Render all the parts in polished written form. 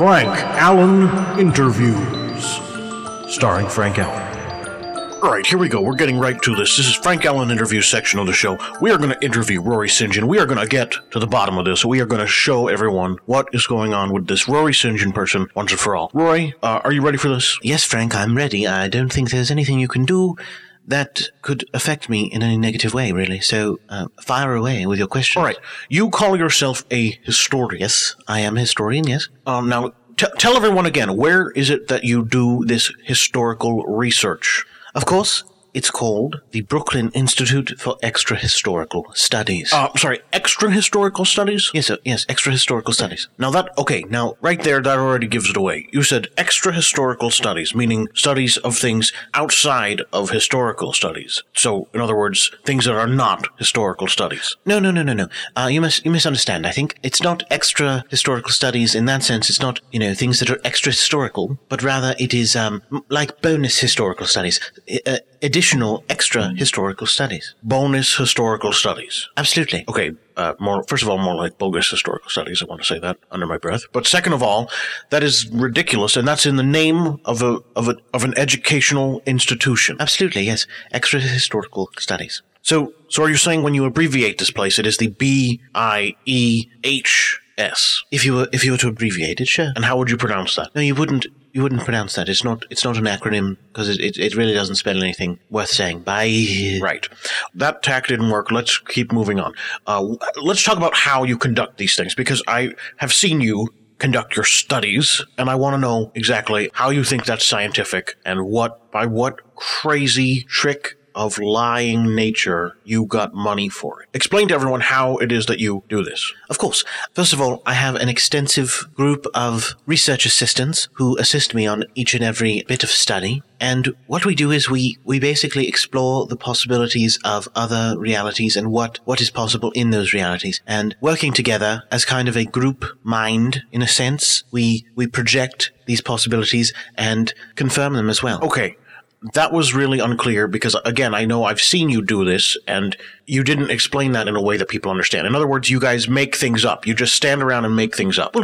Frank Allen Interviews, starring Frank Allen. All right, here we go. We're getting right to this. This is Frank Allen Interviews section of the show. We are going to interview Rory St. John. We are going to get to the bottom of this. We are going to show everyone what is going on with this Rory St. John person once and for all. Rory, are you ready for this? Yes, Frank, I'm ready. I don't think there's anything you can do that could affect me in any negative way, really. So, fire away with your questions. All right. You call yourself a historian. Yes, I am a historian, yes. Now, tell everyone again, where is it that you do this historical research? Of course, it's called the Brooklyn Institute for Extra-Historical Studies. Extra-historical studies? Yes, sir. Yes, extra-historical studies. Now right there, that already gives it away. You said extra-historical studies, meaning studies of things outside of historical studies. So, in other words, things that are not historical studies. No. You misunderstand. I think it's not extra-historical studies in that sense. It's not, things that are extra-historical, but rather it is, like bonus historical studies. Additional extra historical studies. Bonus historical studies. Absolutely. Okay, first of all, more like bogus historical studies. I want to say that under my breath. But second of all, that is ridiculous, and that's in the name of an educational institution. Absolutely, yes. Extra historical studies. So are you saying when you abbreviate this place, it is the BIEHS? If you were to abbreviate it, sure. And how would you pronounce that? No, you wouldn't pronounce that. It's not an acronym because it really doesn't spell anything worth saying. Bye. Right. That tack didn't work. Let's keep moving on. Let's talk about how you conduct these things, because I have seen you conduct your studies, and I want to know exactly how you think that's scientific and by what crazy trick of lying nature you got money for it. Explain to everyone how it is that you do this. Of course. First of all, I have an extensive group of research assistants who assist me on each and every bit of study. And what we do is we basically explore the possibilities of other realities and what is possible in those realities. And working together as kind of a group mind, in a sense, we project these possibilities and confirm them as well. Okay. That was really unclear because, again, I know I've seen you do this, and you didn't explain that in a way that people understand. In other words, you guys make things up. You just stand around and make things up. Well,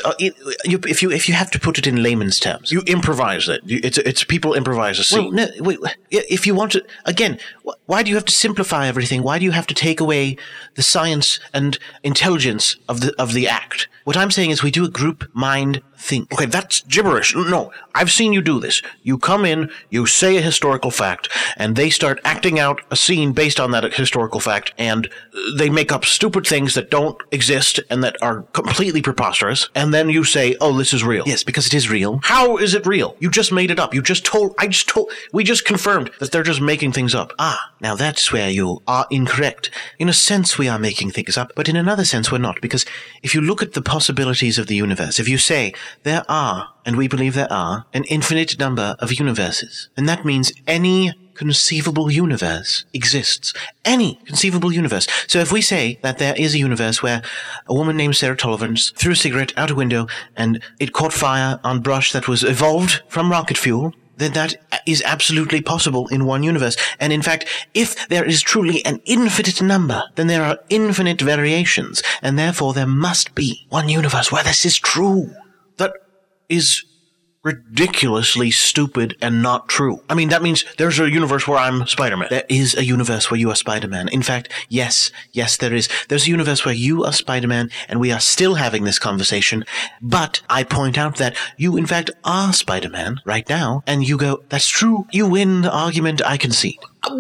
if you have to put it in layman's terms. You improvise it. It's people improvise a scene. Well, no, wait, if you want to, again, why do you have to simplify everything? Why do you have to take away the science and intelligence of the act? What I'm saying is we do a group mind think. Okay, that's gibberish. No, I've seen you do this. You come in, you say a historical fact, and they start acting out a scene based on that historical fact, and they make up stupid things that don't exist and that are completely preposterous, and then you say, oh, this is real. Yes, because it is real. How is it real? You just made it up. We just confirmed that they're just making things up. Now that's where you are incorrect. In a sense, we are making things up, but in another sense, we're not, because if you look at the possibilities of the universe, if you say, there are, and we believe there are, an infinite number of universes. And that means any conceivable universe exists. Any conceivable universe. So if we say that there is a universe where a woman named Sarah Tollivant threw a cigarette out a window and it caught fire on brush that was evolved from rocket fuel, then that is absolutely possible in one universe. And in fact, if there is truly an infinite number, then there are infinite variations, and therefore there must be one universe where this is true. That is ridiculously stupid and not true. I mean, that means there's a universe where I'm Spider-Man. There is a universe where you are Spider-Man. In fact, yes, there is. There's a universe where you are Spider-Man, and we are still having this conversation, but I point out that you, in fact, are Spider-Man right now, and you go, that's true. You win the argument, I concede.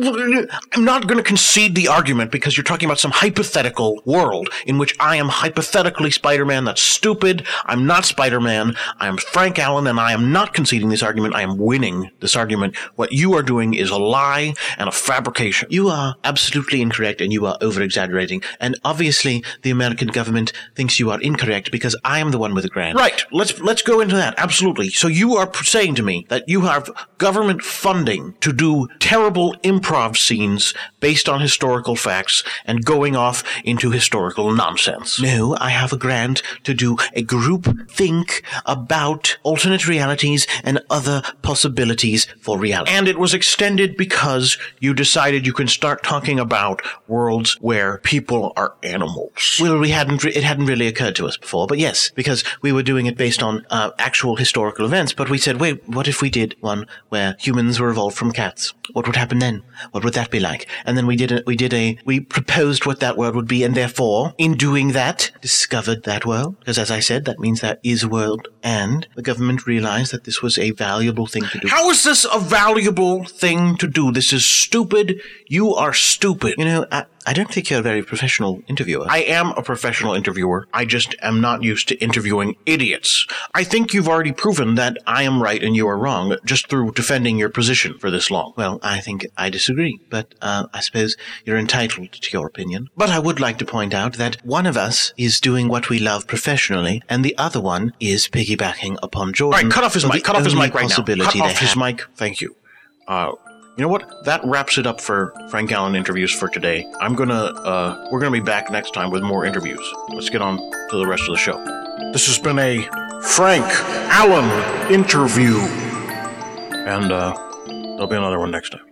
I'm not going to concede the argument because you're talking about some hypothetical world in which I am hypothetically Spider-Man. That's stupid. I'm not Spider-Man. I am Frank Allen, and I am not conceding this argument. I am winning this argument. What you are doing is a lie and a fabrication. You are absolutely incorrect, and you are over-exaggerating. And obviously, the American government thinks you are incorrect because I am the one with the grant. Right. Let's go into that. Absolutely. So you are saying to me that you have government funding to do terrible improv scenes based on historical facts and going off into historical nonsense. No, I have a grant to do a group think about alternate realities and other possibilities for reality. And it was extended because you decided you can start talking about worlds where people are animals. Well, it hadn't really occurred to us before, but yes, because we were doing it based on actual historical events. But we said, wait, what if we did one where humans were evolved from cats? What would happen then? What would that be like? And then we proposed what that world would be, and therefore, in doing that, discovered that world. Because as I said, that means that is a world, and the government realized that this was a valuable thing to do. How is this a valuable thing to do? This is stupid. You are stupid. You know, I don't think you're a very professional interviewer. I am a professional interviewer. I just am not used to interviewing idiots. I think you've already proven that I am right and you are wrong just through defending your position for this long. Well, I think I disagree, but I suppose you're entitled to your opinion. But I would like to point out that one of us is doing what we love professionally, and the other one is piggybacking upon Jordan. All right, cut off his mic. Cut off his mic right now. Cut off his mic. mic. Thank you. You know what? That wraps it up for Frank Allen interviews for today. We're gonna be back next time with more interviews. Let's get on to the rest of the show. This has been a Frank Allen interview. And there'll be another one next time.